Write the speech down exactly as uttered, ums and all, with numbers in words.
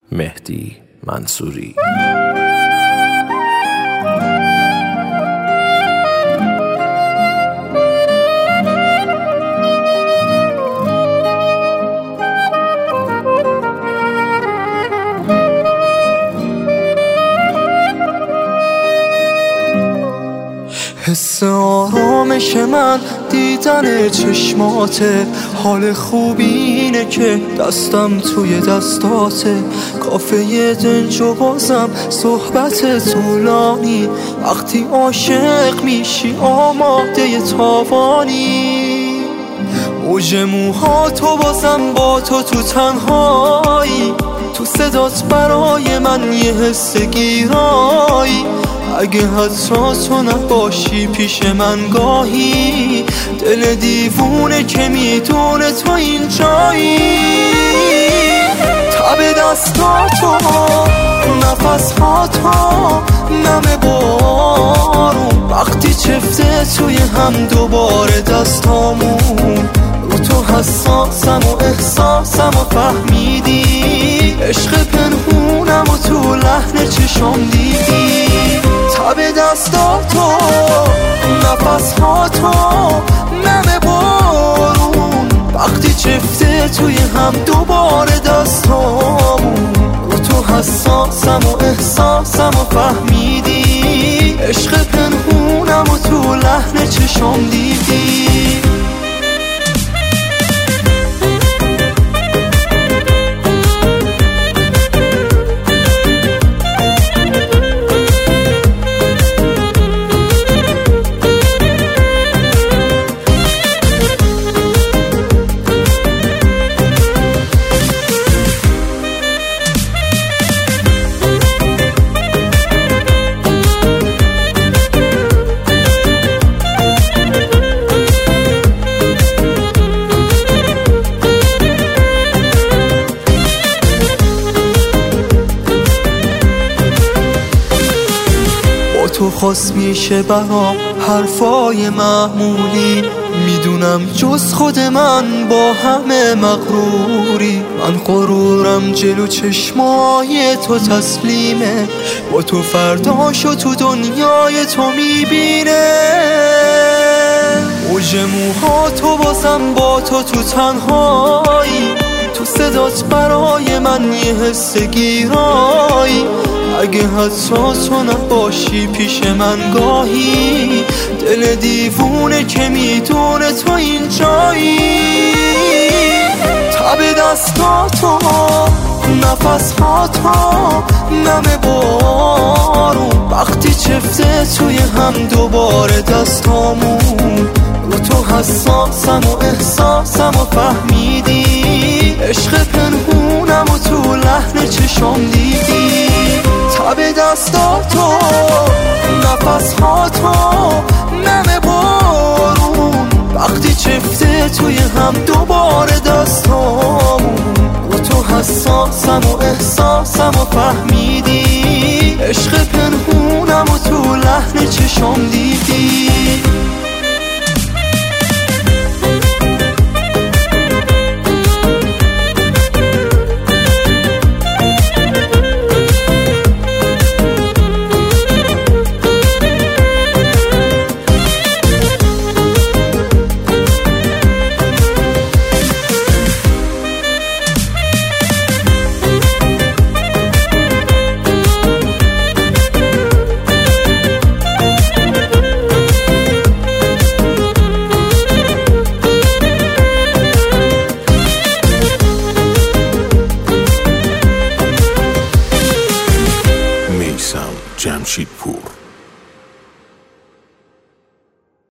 مهدی منصوری. حس آرامش من دیدن چشماته، حال خوب اینه که دستم توی دستاته، کافه دنج و بازم صحبت طولانی، وقتی عاشق میشی آماده تاوانی، موج موها تو بازم با تو تو تنهایی، تو صدات برای من یه حس گیرایی، اگه حتی تو نباشی پیش من گاهی، دل دیوونه که میدونه تو اینجایی، تب دستاتو نفسهاتو نم بارون، وقتی چفته توی هم دوباره دستامون، رو تو حساسم و احساسم و فهمیدی، عشق پنهونم و تو لحن چشام دیدی، تب دستاتو نفسهاتو نم بارون، وقتی چفته توی هم دوباره دستامون، رو تو حساسم و احساسم و فهمیدی، عشق پنهونم و تو لحن چشام دیدی. تو خواست میشه برام حرفای معمولی، میدونم جز خود من با همه مغروری، من غرورم جلو چشمای تو تسلیمه، با تو فرداشو تو دنیای تو میبینه، موج موها تو بازم با تو تو تنهایی، تو صدات برای من یه حس گیرایی، اگه حتی تو نباشی پیش من گاهی، دل دیوونه که میدونه تو اینجایی، تب دستاتو نفسهاتو نم بارون، وقتی چفته توی هم دوباره دستامون، رو تو حساسم و احساسم و فهمیدی، عشق پنهونم و تو لحن چشام دیدی، تب دستاتو نفسهاتو نم بارون، وقتی چفته توی هم دوباره دستامون، رو تو حساسم و احساسم و فهمیدی، عشق پنهونم و تو لحن چشام دیدی. جمشید پور.